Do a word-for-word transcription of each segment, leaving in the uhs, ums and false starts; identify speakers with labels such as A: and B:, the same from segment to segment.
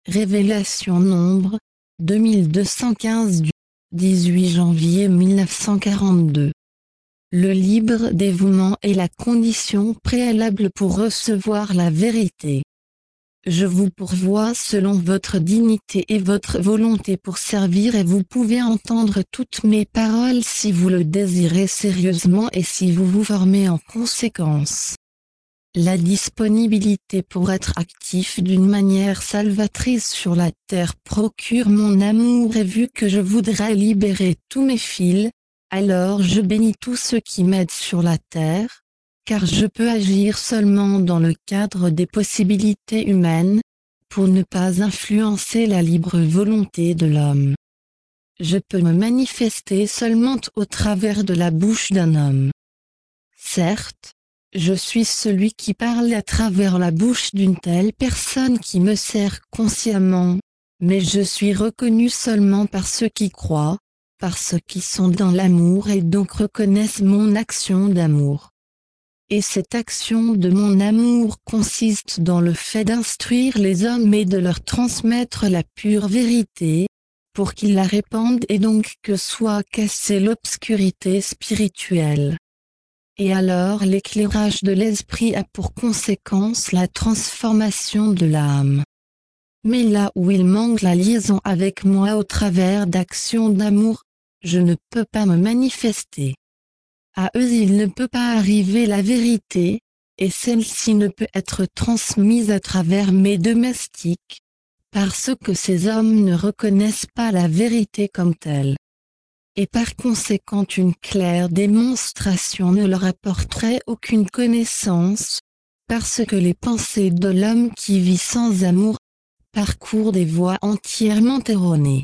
A: Révélation Nombre, deux mille deux cent quinze du dix-huit janvier mille neuf cent quarante-deux. Le libre dévouement est la condition préalable pour recevoir la vérité. Je vous pourvois selon votre dignité et votre volonté pour servir et vous pouvez entendre toutes mes paroles si vous le désirez sérieusement et si vous vous formez en conséquence. La disponibilité pour être actif d'une manière salvatrice sur la terre procure mon amour et vu que je voudrais libérer tous mes fils, alors je bénis tous ceux qui m'aident sur la terre, car je peux agir seulement dans le cadre des possibilités humaines, pour ne pas influencer la libre volonté de l'homme. Je peux me manifester seulement au travers de la bouche d'un homme. Certes, je suis celui qui parle à travers la bouche d'une telle personne qui me sert consciemment, mais je suis reconnu seulement par ceux qui croient, par ceux qui sont dans l'amour et donc reconnaissent mon action d'amour. Et cette action de mon amour consiste dans le fait d'instruire les hommes et de leur transmettre la pure vérité, pour qu'ils la répandent et donc que soit cassée l'obscurité spirituelle. Et alors l'éclairage de l'esprit a pour conséquence la transformation de l'âme. Mais là où il manque la liaison avec moi au travers d'actions d'amour, je ne peux pas me manifester. À eux il ne peut pas arriver la vérité, et celle-ci ne peut être transmise à travers mes domestiques, parce que ces hommes ne reconnaissent pas la vérité comme telle. Et par conséquent une claire démonstration ne leur apporterait aucune connaissance, parce que les pensées de l'homme qui vit sans amour parcourent des voies entièrement erronées.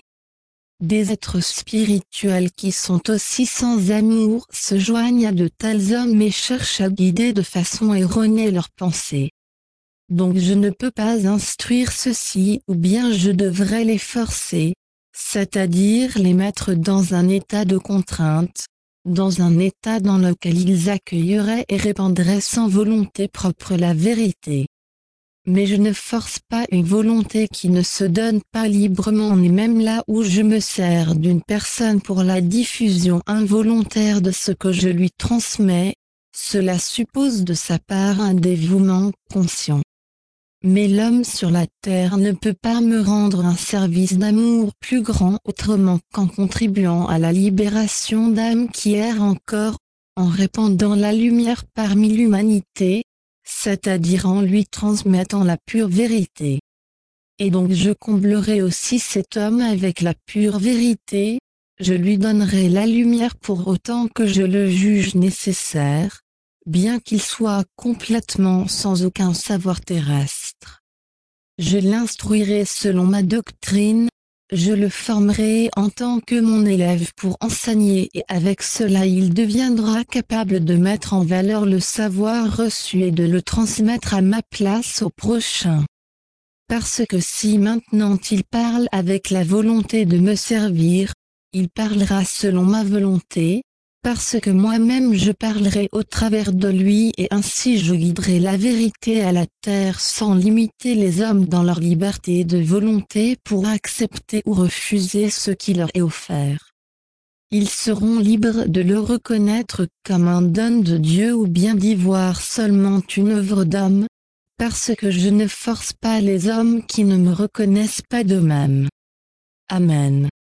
A: Des êtres spirituels qui sont aussi sans amour se joignent à de tels hommes et cherchent à guider de façon erronée leurs pensées. Donc je ne peux pas instruire ceux-ci ou bien je devrais les forcer, c'est-à-dire les mettre dans un état de contrainte, dans un état dans lequel ils accueilleraient et répandraient sans volonté propre la vérité. Mais je ne force pas une volonté qui ne se donne pas librement et même là où je me sers d'une personne pour la diffusion involontaire de ce que je lui transmets, cela suppose de sa part un dévouement conscient. Mais l'homme sur la terre ne peut pas me rendre un service d'amour plus grand autrement qu'en contribuant à la libération d'âmes qui errent encore, en répandant la lumière parmi l'humanité, c'est-à-dire en lui transmettant la pure vérité. Et donc je comblerai aussi cet homme avec la pure vérité, je lui donnerai la lumière pour autant que je le juge nécessaire, bien qu'il soit complètement sans aucun savoir terrestre. Je l'instruirai selon ma doctrine, je le formerai en tant que mon élève pour enseigner et avec cela il deviendra capable de mettre en valeur le savoir reçu et de le transmettre à ma place au prochain. Parce que si maintenant il parle avec la volonté de me servir, il parlera selon ma volonté, parce que moi-même je parlerai au travers de lui et ainsi je guiderai la vérité à la terre sans limiter les hommes dans leur liberté de volonté pour accepter ou refuser ce qui leur est offert. Ils seront libres de le reconnaître comme un don de Dieu ou bien d'y voir seulement une œuvre d'homme, parce que je ne force pas les hommes qui ne me reconnaissent pas d'eux-mêmes. Amen.